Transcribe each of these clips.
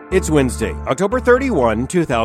It's Wednesday, October 31,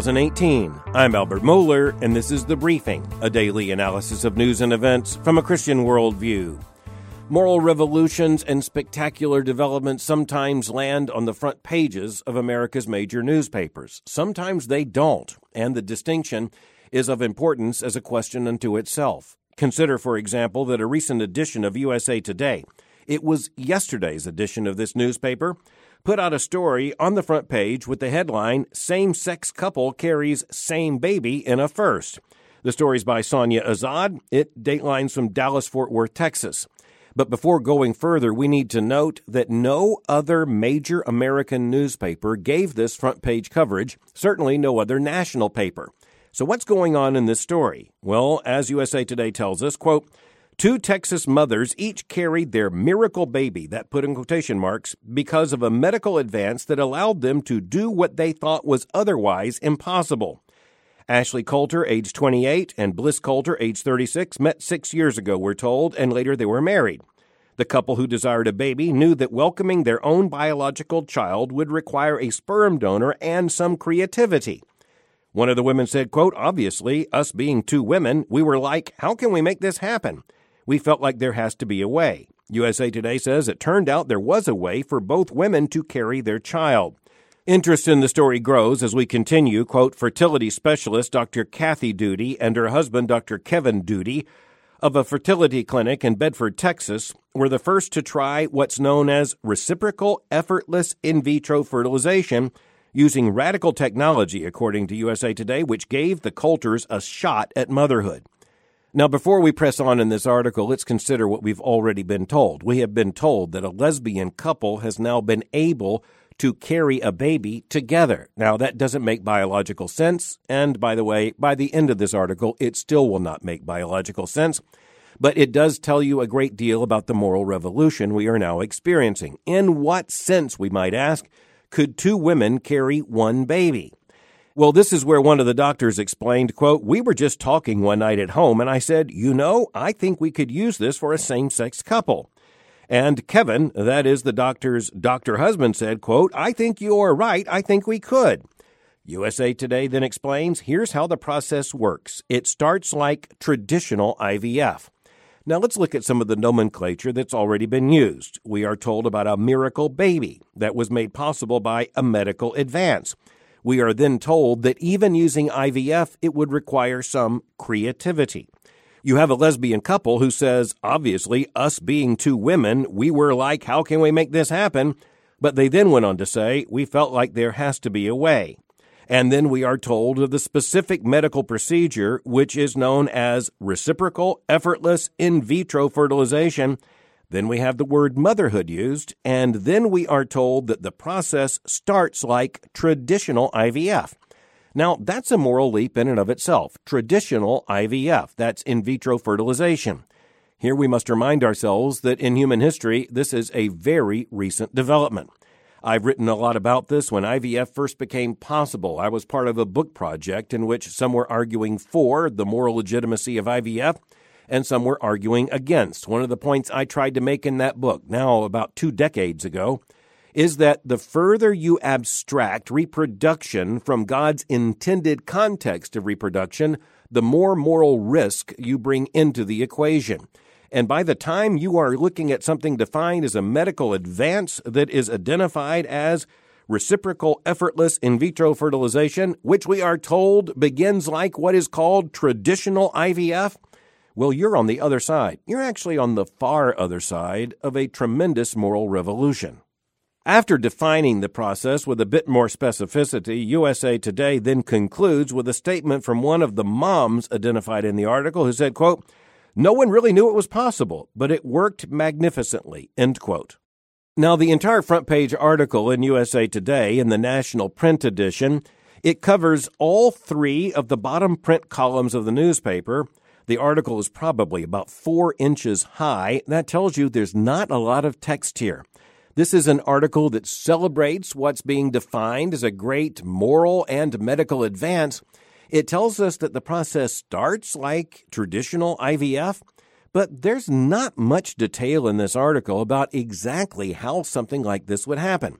2018. I'm Albert Mohler, and this is The Briefing, a daily analysis of news and events from a Christian worldview. Moral revolutions and spectacular developments sometimes land on the front pages of America's major newspapers. Sometimes they don't, and the distinction is of importance as a question unto itself. Consider, for example, that a recent edition of USA Today, it was yesterday's edition of this newspaper, put out a story on the front page with the headline, Same-Sex Couple Carries Same Baby in a First. The story's by Sonia Azad. It datelines from Dallas-Fort Worth, Texas. But before going further, we need to note that no other major American newspaper gave this front page coverage, certainly no other national paper. So what's going on in this story? Well, as USA Today tells us, quote, 2 Texas mothers each carried their miracle baby, that put in quotation marks, because of a medical advance that allowed them to do what they thought was otherwise impossible. Ashley Coulter, age 28, and Bliss Coulter, age 36, met 6 years ago, we're told, and later they were married. The couple who desired a baby knew that welcoming their own biological child would require a sperm donor and some creativity. One of the women said, quote, obviously, us being 2 women, we were like, how can we make this happen? We felt like there has to be a way. USA Today says it turned out there was a way for both women to carry their child. Interest in the story grows as we continue, quote, fertility specialist Dr. Kathy Duty and her husband Dr. Kevin Duty of a fertility clinic in Bedford, Texas, were the first to try what's known as reciprocal effortless in vitro fertilization using radical technology, according to USA Today, which gave the Coulters a shot at motherhood. Now, before we press on in this article, let's consider what we've already been told. We have been told that a lesbian couple has now been able to carry a baby together. Now, that doesn't make biological sense, and by the way, by the end of this article, it still will not make biological sense, but it does tell you a great deal about the moral revolution we are now experiencing. In what sense, we might ask, could 2 women carry one baby? Well, this is where one of the doctors explained, quote, we were just talking one night at home, and I said, I think we could use this for a same-sex couple. And Kevin, that is the doctor's doctor husband, said, quote, I think you are right. I think we could. USA Today then explains, here's how the process works. It starts like traditional IVF. Now let's look at some of the nomenclature that's already been used. We are told about a miracle baby that was made possible by a medical advance. We are then told that even using IVF, it would require some creativity. You have a lesbian couple who says, obviously, us being 2 women, we were like, how can we make this happen? But they then went on to say, we felt like there has to be a way. And then we are told of the specific medical procedure, which is known as reciprocal effortless in vitro fertilization. Then we have the word motherhood used, and then we are told that the process starts like traditional IVF. Now, that's a moral leap in and of itself. Traditional IVF, that's in vitro fertilization. Here we must remind ourselves that in human history, this is a very recent development. I've written a lot about this when IVF first became possible. I was part of a book project in which some were arguing for the moral legitimacy of IVF, and some were arguing against. One of the points I tried to make in that book, now about 2 decades ago, is that the further you abstract reproduction from God's intended context of reproduction, the more moral risk you bring into the equation. And by the time you are looking at something defined as a medical advance that is identified as reciprocal effortless in vitro fertilization, which we are told begins like what is called traditional IVF, well, you're on the other side. You're actually on the far other side of a tremendous moral revolution. After defining the process with a bit more specificity, USA Today then concludes with a statement from one of the moms identified in the article who said, quote, no one really knew it was possible, but it worked magnificently, end quote. Now, the entire front page article in USA Today in the national print edition, it covers all 3 of the bottom print columns of the newspaper. The article is probably about 4 inches high. That tells you there's not a lot of text here. This is an article that celebrates what's being defined as a great moral and medical advance. It tells us that the process starts like traditional IVF, but there's not much detail in this article about exactly how something like this would happen.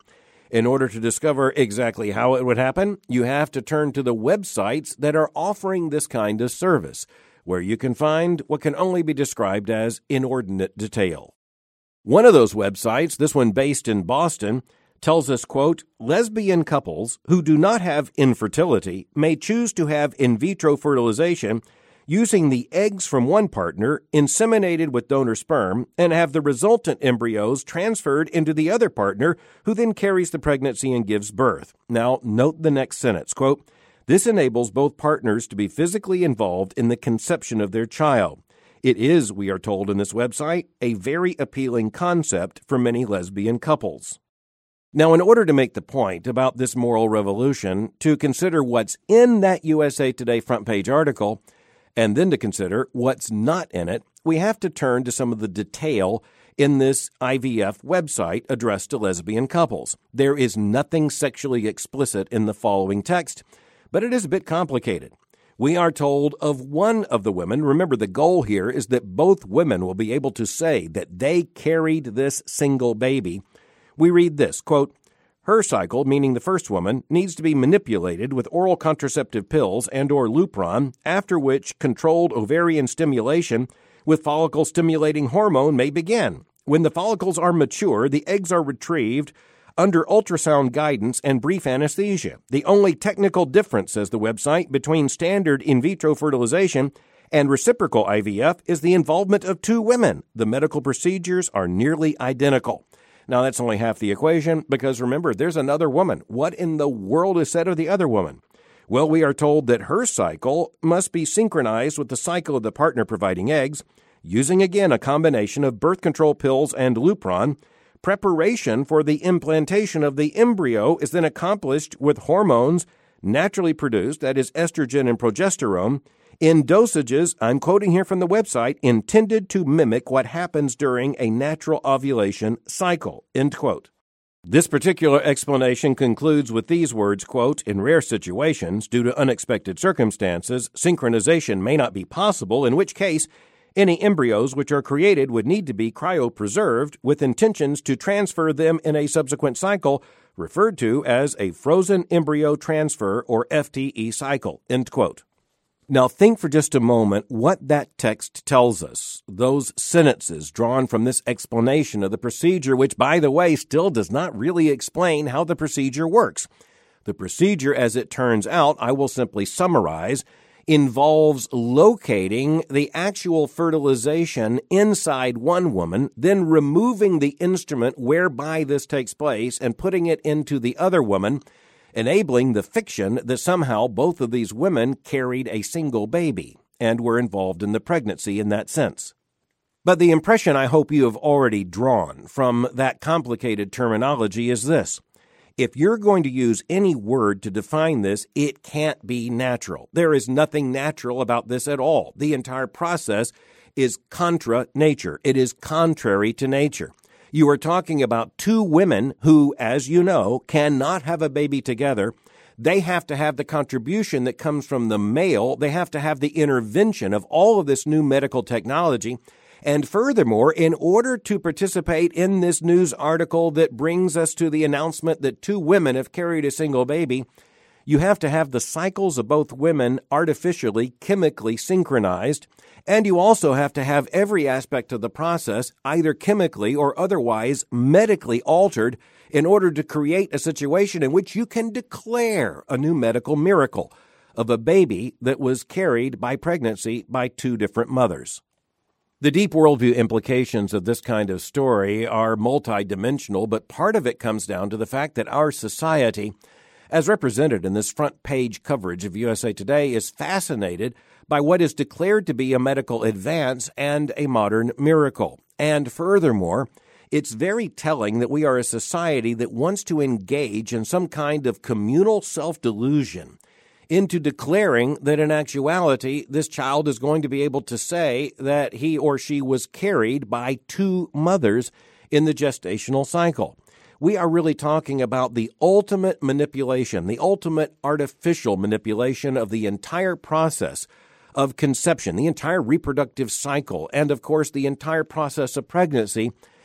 In order to discover exactly how it would happen, you have to turn to the websites that are offering this kind of service, where you can find what can only be described as inordinate detail. One of those websites, this one based in Boston, tells us, quote, lesbian couples who do not have infertility may choose to have in vitro fertilization using the eggs from one partner inseminated with donor sperm and have the resultant embryos transferred into the other partner who then carries the pregnancy and gives birth. Now, note the next sentence, quote, this enables both partners to be physically involved in the conception of their child. It is, we are told in this website, a very appealing concept for many lesbian couples. Now, in order to make the point about this moral revolution, to consider what's in that USA Today front page article, and then to consider what's not in it, we have to turn to some of the detail in this IVF website addressed to lesbian couples. There is nothing sexually explicit in the following text, but it is a bit complicated. We are told of one of the women. Remember, the goal here is that both women will be able to say that they carried this single baby. We read this, quote, her cycle, meaning the first woman, needs to be manipulated with oral contraceptive pills and or Lupron, after which controlled ovarian stimulation with follicle-stimulating hormone may begin. When the follicles are mature, the eggs are retrieved under ultrasound guidance and brief anesthesia. The only technical difference, says the website, between standard in vitro fertilization and reciprocal IVF is the involvement of two women. The medical procedures are nearly identical. Now, that's only half the equation, because remember, there's another woman. What in the world is said of the other woman? Well, we are told that her cycle must be synchronized with the cycle of the partner providing eggs, using again a combination of birth control pills and Lupron. Preparation for the implantation of the embryo is then accomplished with hormones naturally produced, that is estrogen and progesterone, in dosages, I'm quoting here from the website, intended to mimic what happens during a natural ovulation cycle, end quote. This particular explanation concludes with these words, quote, in rare situations, due to unexpected circumstances, synchronization may not be possible, in which case any embryos which are created would need to be cryopreserved with intentions to transfer them in a subsequent cycle, referred to as a frozen embryo transfer or FTE cycle, end quote. Now think for just a moment what that text tells us. Those sentences drawn from this explanation of the procedure, which, by the way, still does not really explain how the procedure works. The procedure, as it turns out, I will simply summarize, involves locating the actual fertilization inside one woman, then removing the instrument whereby this takes place and putting it into the other woman, enabling the fiction that somehow both of these women carried a single baby and were involved in the pregnancy in that sense. But the impression I hope you have already drawn from that complicated terminology is this. If you're going to use any word to define this, it can't be natural. There is nothing natural about this at all. The entire process is contra nature. It is contrary to nature. You are talking about two women who, as you know, cannot have a baby together. They have to have the contribution that comes from the male. They have to have the intervention of all of this new medical technology. And furthermore, in order to participate in this news article that brings us to the announcement that two women have carried a single baby, you have to have the cycles of both women artificially, chemically synchronized, and you also have to have every aspect of the process, either chemically or otherwise medically altered, in order to create a situation in which you can declare a new medical miracle of a baby that was carried by pregnancy by two different mothers. The deep worldview implications of this kind of story are multidimensional, but part of it comes down to the fact that our society, as represented in this front page coverage of USA Today, is fascinated by what is declared to be a medical advance and a modern miracle. And furthermore, it's very telling that we are a society that wants to engage in some kind of communal self-delusion into declaring that in actuality, this child is going to be able to say that he or she was carried by two mothers in the gestational cycle. We are really talking about the ultimate manipulation, the ultimate artificial manipulation of the entire process of conception, the entire reproductive cycle, and of course the entire process of pregnancy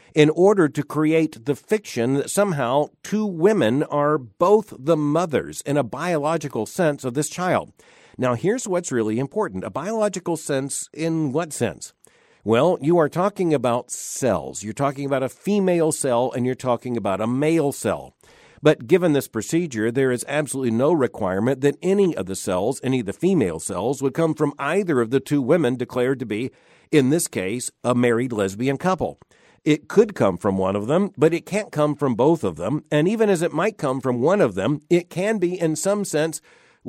in order to create the fiction that somehow two women are both the mothers in a biological sense of this child. Now, here's what's really important. A biological sense in what sense? Well, you are talking about cells. You're talking about a female cell and you're talking about a male cell. But given this procedure, there is absolutely no requirement that any of the cells, any of the female cells, would come from either of the two women declared to be, in this case, a married lesbian couple. It could come from one of them, but it can't come from both of them. And even as it might come from one of them, it can be in some sense,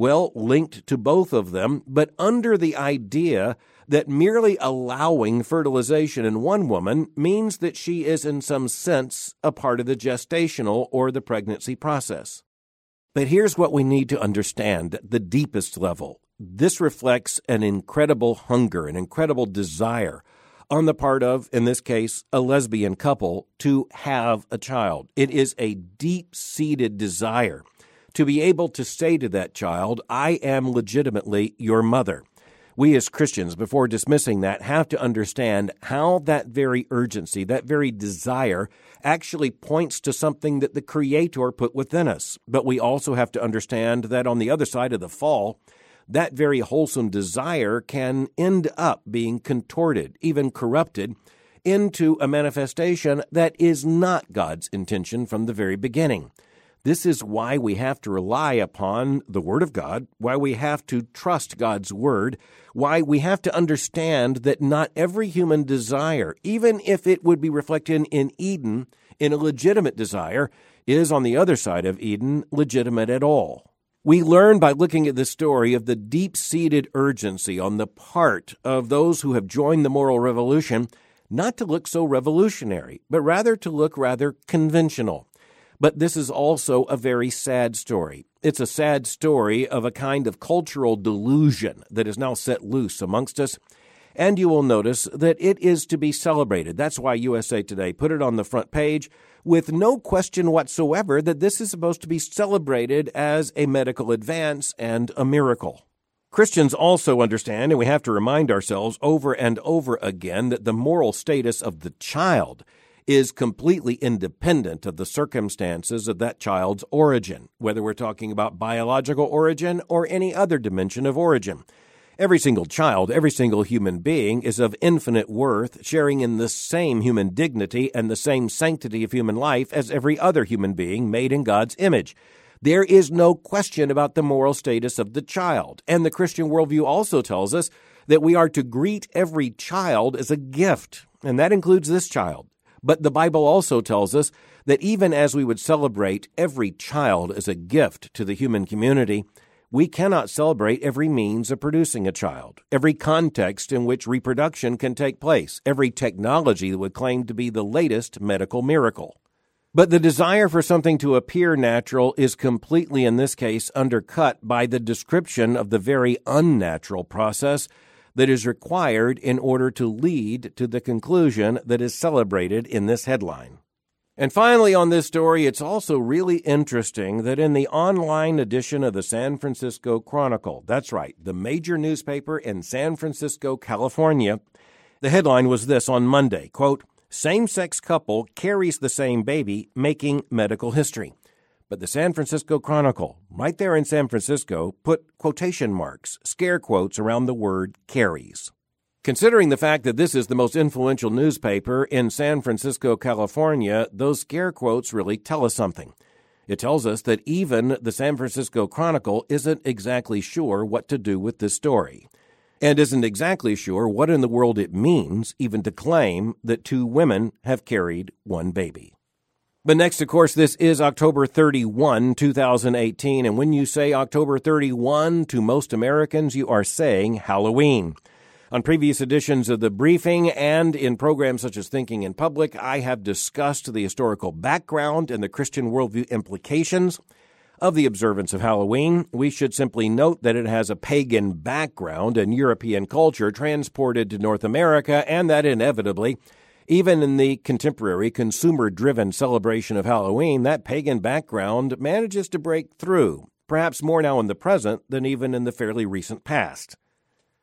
linked to both of them, but under the idea that merely allowing fertilization in one woman means that she is in some sense a part of the gestational or the pregnancy process. But here's what we need to understand at the deepest level. This reflects an incredible hunger, an incredible desire on the part of, in this case, a lesbian couple to have a child. It is a deep-seated desire to be able to say to that child, I am legitimately your mother. We as Christians, before dismissing that, have to understand how that very urgency, that very desire, actually points to something that the Creator put within us. But we also have to understand that on the other side of the fall, that very wholesome desire can end up being contorted, even corrupted, into a manifestation that is not God's intention from the very beginning. This is why we have to rely upon the Word of God, why we have to trust God's Word, why we have to understand that not every human desire, even if it would be reflected in Eden, in a legitimate desire, is on the other side of Eden legitimate at all. We learn by looking at this story of the deep-seated urgency on the part of those who have joined the moral revolution, not to look so revolutionary, but rather to look rather conventional. But this is also a very sad story. It's a sad story of a kind of cultural delusion that is now set loose amongst us. And you will notice that it is to be celebrated. That's why USA Today put it on the front page with no question whatsoever that this is supposed to be celebrated as a medical advance and a miracle. Christians also understand, and we have to remind ourselves over and over again, that the moral status of the child is completely independent of the circumstances of that child's origin, whether we're talking about biological origin or any other dimension of origin. Every single child, every single human being is of infinite worth, sharing in the same human dignity and the same sanctity of human life as every other human being made in God's image. There is no question about the moral status of the child. And the Christian worldview also tells us that we are to greet every child as a gift, and that includes this child. But the Bible also tells us that even as we would celebrate every child as a gift to the human community, we cannot celebrate every means of producing a child, every context in which reproduction can take place, every technology that would claim to be the latest medical miracle. But the desire for something to appear natural is completely, in this case, undercut by the description of the very unnatural process that is required in order to lead to the conclusion that is celebrated in this headline. And finally, on this story, it's also really interesting that in the online edition of the San Francisco Chronicle, that's right, the major newspaper in San Francisco, California, the headline was this on Monday, quote, "Same-sex couple carries the same baby, making medical history." But the San Francisco Chronicle, right there in San Francisco, put quotation marks, scare quotes around the word carries. Considering the fact that this is the most influential newspaper in San Francisco, California, those scare quotes really tell us something. It tells us that even the San Francisco Chronicle isn't exactly sure what to do with this story, and isn't exactly sure what in the world it means even to claim that two women have carried one baby. But next, of course, this is October 31, 2018, and when you say October 31 to most Americans, you are saying Halloween. On previous editions of The Briefing and in programs such as Thinking in Public, I have discussed the historical background and the Christian worldview implications of the observance of Halloween. We should simply note that it has a pagan background and European culture transported to North America, and that inevitably, even in the contemporary consumer-driven celebration of Halloween, that pagan background manages to break through, perhaps more now in the present than even in the fairly recent past.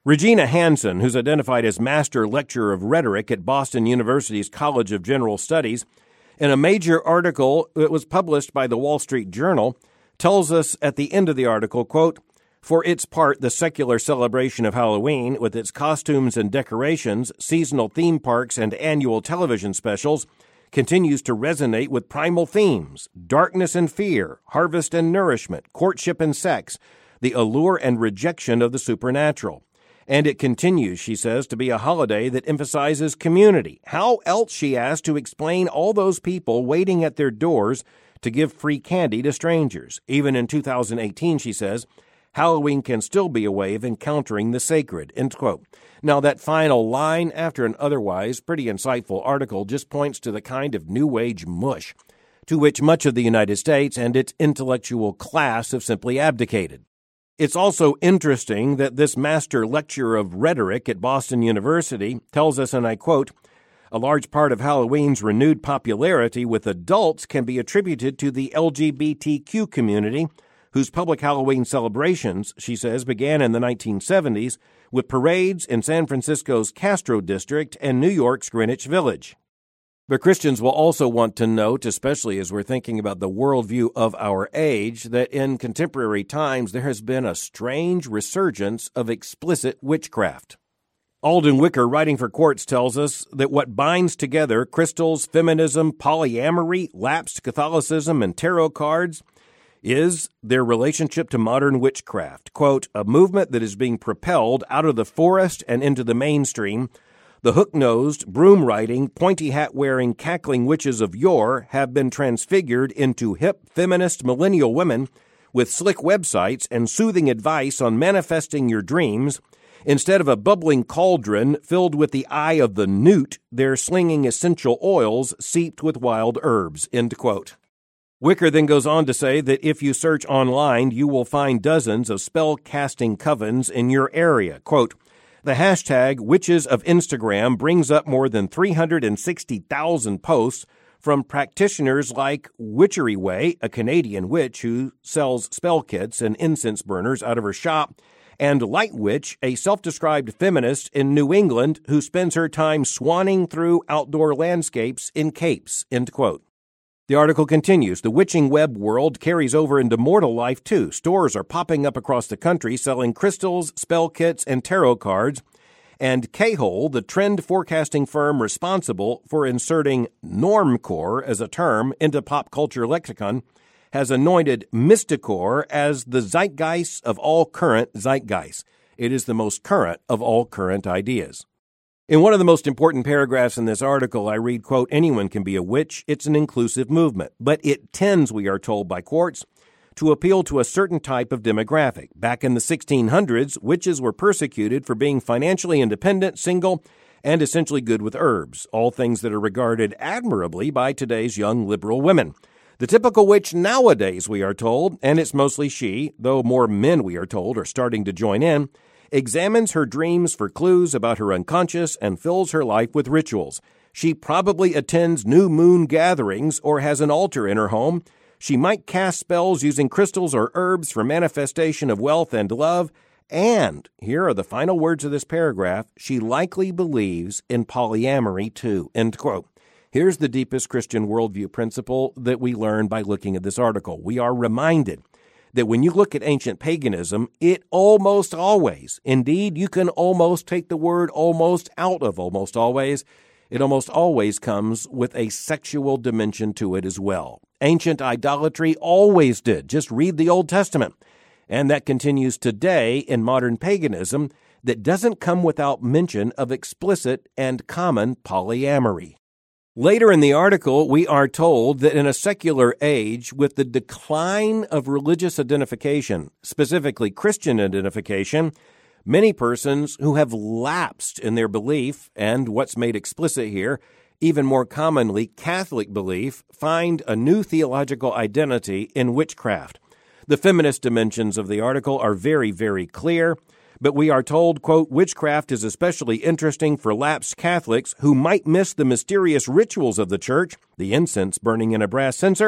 Regina Hansen, who's identified as Master Lecturer of Rhetoric at Boston University's College of General Studies, in a major article that was published by the Wall Street Journal, tells us at the end of the article, quote, "For its part, the secular celebration of Halloween, with its costumes and decorations, seasonal theme parks, and annual television specials, continues to resonate with primal themes: darkness and fear, harvest and nourishment, courtship and sex, the allure and rejection of the supernatural. And it continues," she says, "to be a holiday that emphasizes community. How else," she asks, "to explain all those people waiting at their doors to give free candy to strangers? Even in 2018, she says, Halloween can still be a way of encountering the sacred," end quote. Now, that final line, after an otherwise pretty insightful article, just points to the kind of New Age mush to which much of the United States and its intellectual class have simply abdicated. It's also interesting that this Master Lecturer of Rhetoric at Boston University tells us, and I quote, "A large part of Halloween's renewed popularity with adults can be attributed to the LGBTQ community, whose public Halloween celebrations," she says, "began in the 1970s with parades in San Francisco's Castro District and New York's Greenwich Village." But Christians will also want to note, especially as we're thinking about the worldview of our age, that in contemporary times there has been a strange resurgence of explicit witchcraft. Alden Wicker, writing for Quartz, tells us that what binds together crystals, feminism, polyamory, lapsed Catholicism, and tarot cards is their relationship to modern witchcraft. Quote, "A movement that is being propelled out of the forest and into the mainstream. The hook-nosed, broom-riding, pointy-hat-wearing, cackling witches of yore have been transfigured into hip, feminist millennial women with slick websites and soothing advice on manifesting your dreams. Instead of a bubbling cauldron filled with the eye of the newt, they're slinging essential oils seeped with wild herbs," end quote. Wicker then goes on to say that if you search online, you will find dozens of spell-casting covens in your area. Quote, "The hashtag Witches of Instagram brings up more than 360,000 posts from practitioners like Witchery Way, a Canadian witch who sells spell kits and incense burners out of her shop, and Light Witch, a self-described feminist in New England who spends her time swanning through outdoor landscapes in capes," end quote. The article continues, "The witching web world carries over into mortal life, too. Stores are popping up across the country selling crystals, spell kits, and tarot cards. And K-Hole, the trend forecasting firm responsible for inserting normcore as a term into pop culture lexicon, has anointed Mysticore as the zeitgeist of all current zeitgeists. It is the most current of all current ideas." In one of the most important paragraphs in this article, I read, quote, "Anyone can be a witch. It's an inclusive movement. But it tends, we are told by Quartz, to appeal to a certain type of demographic. Back in the 1600s, witches were persecuted for being financially independent, single, and essentially good with herbs, all things that are regarded admirably by today's young liberal women. The typical witch nowadays, we are told, and it's mostly she, though more men, we are told, are starting to join in, examines her dreams for clues about her unconscious and fills her life with rituals. She probably attends new moon gatherings or has an altar in her home. She might cast spells using crystals or herbs for manifestation of wealth and love. And, here are the final words of this paragraph, she likely believes in polyamory too," end quote. Here's the deepest Christian worldview principle that we learn by looking at this article. We are reminded that when you look at ancient paganism, it almost always, indeed, you can almost take the word almost out of almost always, it almost always comes with a sexual dimension to it as well. Ancient idolatry always did. Just read the Old Testament. And that continues today in modern paganism that doesn't come without mention of explicit and common polyamory. Later in the article, we are told that in a secular age, with the decline of religious identification, specifically Christian identification, many persons who have lapsed in their belief, and what's made explicit here, even more commonly Catholic belief, find a new theological identity in witchcraft. The feminist dimensions of the article are very, very clear. But we are told, quote, "Witchcraft is especially interesting for lapsed Catholics who might miss the mysterious rituals of the church, the incense burning in a brass censer,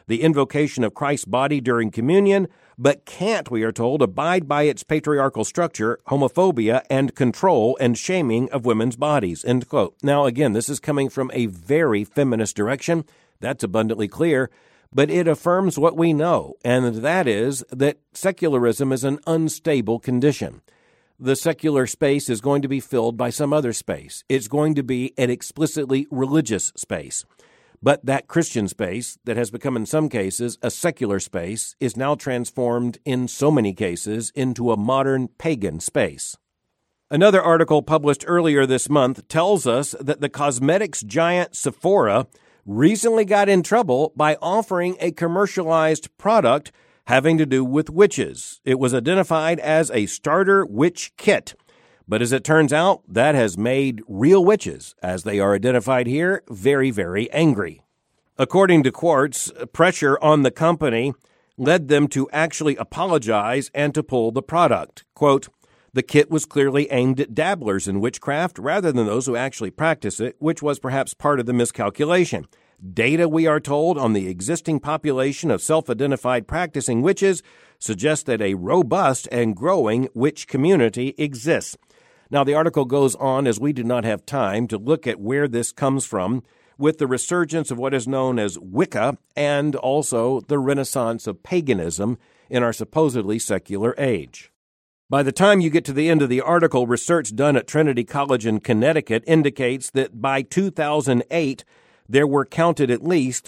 the invocation of Christ's body during communion, but can't, we are told, abide by its patriarchal structure, homophobia, and control and shaming of women's bodies, end quote. Now, again, this is coming from a very feminist direction. That's abundantly clear. But it affirms what we know, and that is that secularism is an unstable condition. The secular space is going to be filled by some other space. It's going to be an explicitly religious space. But that Christian space that has become in some cases a secular space is now transformed in so many cases into a modern pagan space. Another article published earlier this month tells us that the cosmetics giant Sephora recently got in trouble by offering a commercialized product having to do with witches. It was identified as a starter witch kit. But as it turns out, that has made real witches, as they are identified here, very, very angry. According to Quartz, pressure on the company led them to actually apologize and to pull the product. Quote, "The kit was clearly aimed at dabblers in witchcraft rather than those who actually practice it, which was perhaps part of the miscalculation. Data, we are told, on the existing population of self-identified practicing witches suggests that a robust and growing witch community exists." Now, the article goes on, as we do not have time to look at where this comes from, with the resurgence of what is known as Wicca and also the renaissance of paganism in our supposedly secular age. By the time you get to the end of the article, research done at Trinity College in Connecticut indicates that by 2008, there were counted at least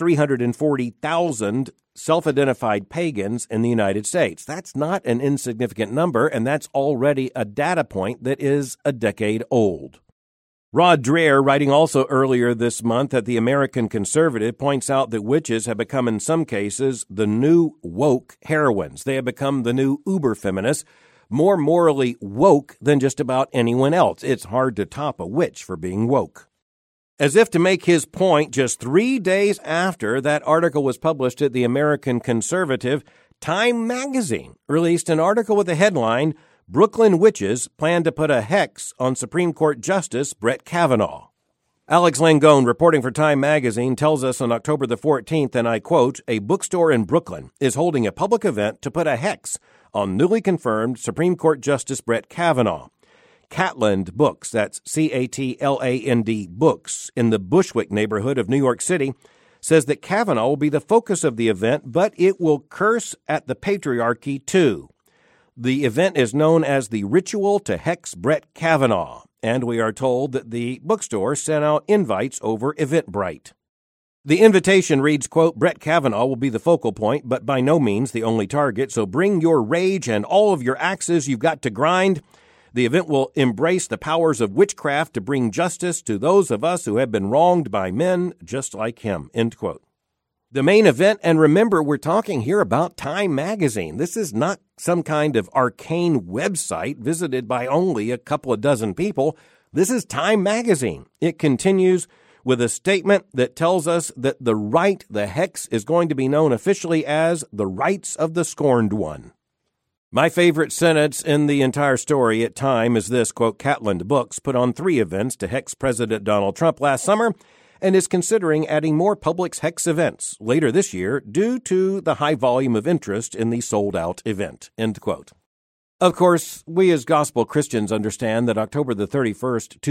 340,000 self-identified pagans in the United States. That's not an insignificant number, and that's already a data point that is a decade old. Rod Dreher, writing also earlier this month at the American Conservative, points out that witches have become, in some cases, the new woke heroines. They have become the new uber-feminists, more morally woke than just about anyone else. It's hard to top a witch for being woke. As if to make his point, just 3 days after that article was published at the American Conservative, Time magazine released an article with the headline, "Brooklyn Witches Plan to Put a Hex on Supreme Court Justice Brett Kavanaugh." Alex Langone, reporting for Time magazine, tells us on October the 14th, and I quote, "A bookstore in Brooklyn is holding a public event to put a hex on newly confirmed Supreme Court Justice Brett Kavanaugh. Catland Books, that's Catland Books, in the Bushwick neighborhood of New York City, says that Kavanaugh will be the focus of the event, but it will curse at the patriarchy too. The event is known as the Ritual to Hex Brett Kavanaugh, and we are told that the bookstore sent out invites over Eventbrite. The invitation reads, quote, "Brett Kavanaugh will be the focal point, but by no means the only target, so bring your rage and all of your axes you've got to grind. The event will embrace the powers of witchcraft to bring justice to those of us who have been wronged by men just like him," end quote. The main event, and remember, we're talking here about Time magazine. This is not some kind of arcane website visited by only a couple of dozen people. This is Time magazine. It continues with a statement that tells us that the hex is going to be known officially as the rights of the scorned one. My favorite sentence in the entire story at Time is this, quote, "Catland Books put on 3 events to hex President Donald Trump last summer and is considering adding more Publix hex events later this year due to the high volume of interest in the sold-out event," end quote. Of course, we as gospel Christians understand that October the 31st,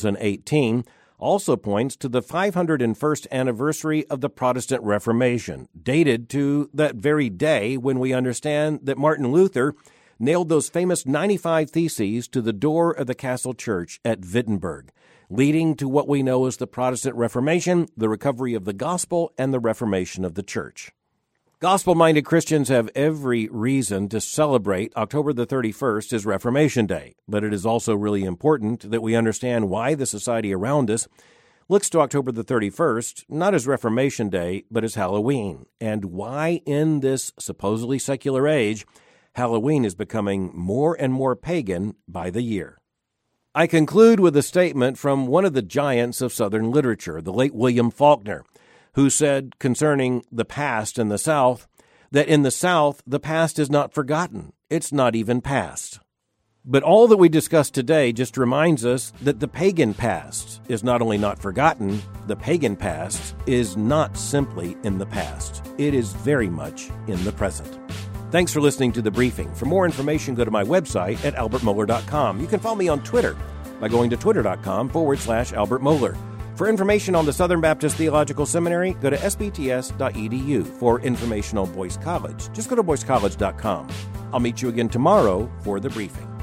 2018, also points to the 501st anniversary of the Protestant Reformation, dated to that very day when we understand that Martin Luther nailed those famous 95 Theses to the door of the Castle Church at Wittenberg, leading to what we know as the Protestant Reformation, the recovery of the gospel, and the reformation of the church. Gospel-minded Christians have every reason to celebrate October the 31st as Reformation Day, but it is also really important that we understand why the society around us looks to October the 31st not as Reformation Day, but as Halloween, and why in this supposedly secular age, Halloween is becoming more and more pagan by the year. I conclude with a statement from one of the giants of Southern literature, the late William Faulkner, who said concerning the past in the South, that in the South, the past is not forgotten. It's not even past. But all that we discussed today just reminds us that the pagan past is not only not forgotten, the pagan past is not simply in the past. It is very much in the present. Thanks for listening to The Briefing. For more information, go to my website at albertmohler.com. You can follow me on Twitter by going to twitter.com/Albert Mohler. For information on the Southern Baptist Theological Seminary, go to sbts.edu. For information on Boyce College, just go to boycecollege.com. I'll meet you again tomorrow for The Briefing.